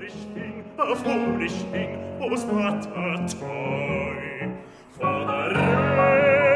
a foolish thing, was but a toy. For the